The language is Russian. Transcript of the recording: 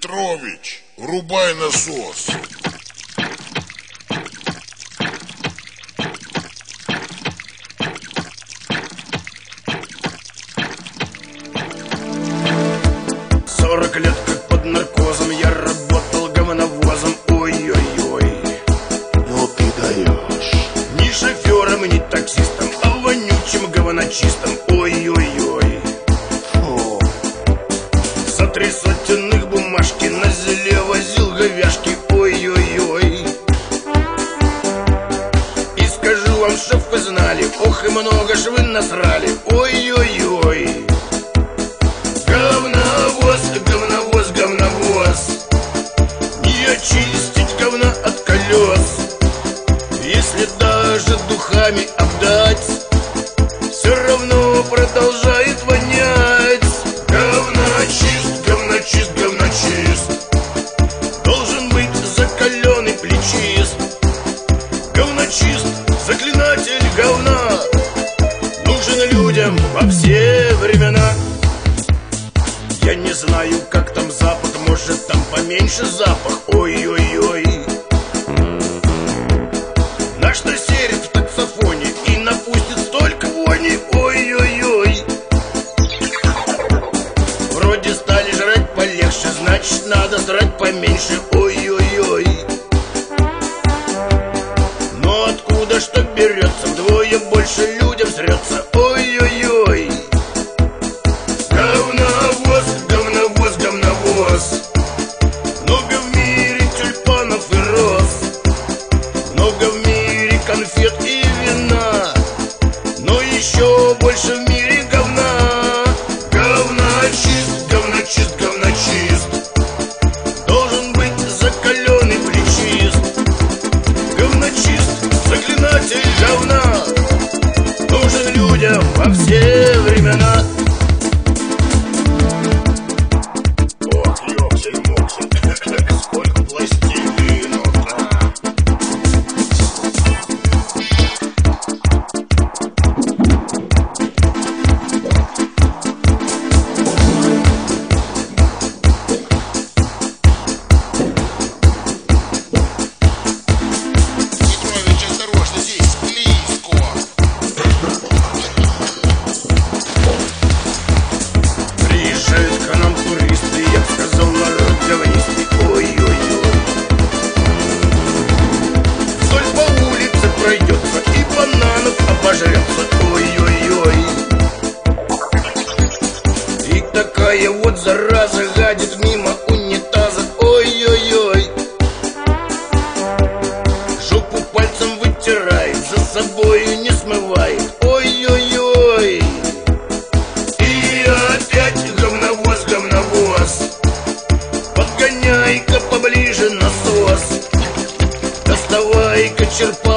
Петрович, врубай насос. Лет как под наркозом я работал говновозом. Ой-ой-ой, ну ты даешь. ни шофером, ни таксистом, а вонючим говночистом. Ой-ой-ой, Фу. за 3 сотенных бумажки на зеле возил говяшки. Ой-ой-ой, и скажу вам, чтоб вы знали, ох и много ж вы насрали. Ой-ой-ой, говновоз, говновоз, говновоз, не очистить говна от колес. Если даже духами обдать, все равно продолжает вонять. Говночист, говночист, говночист, должен быть закаленный плечист. Говночист, заклинатель говна, нужен людям во все времена. Я не знаю, как там Запад, может там поменьше запах. Ой-ой-ой, наш-то серит в таксофоне и напустит столько вони. Ой-ой-ой, вроде стали жрать полегче, значит надо срать поменьше. Ой-ой-ой, но откуда что берется, вдвое больше людям срется. Ой-ой-ой, говновоз, говновоз, говновоз, много в мире тюльпанов и роз, много в мире конфет и вина, но еще больше в мире говна. Говночист, говночист, говночист, должен быть закаленный плечист. Говночист, заклинатель говна, нужен людям во все времена. Ох, ёксель-моксель, сколько пластилинов-то. Петрович, осторожно, здесь близко. Приезжают к нам туристы, я б сказал, народ говнистый. Ой-ой-ой, вдоль по улице пройдется и бананов обожрется. Ой-ой-ой, и такая вот зараза гадит мимо унитаза. Ой-ой-ой, жопу пальцем вытирает, за собою не смывает. Ой-ой-ой, и опять говновоз, говновоз, подгоняй-ка поближе насос, доставай-ка черпай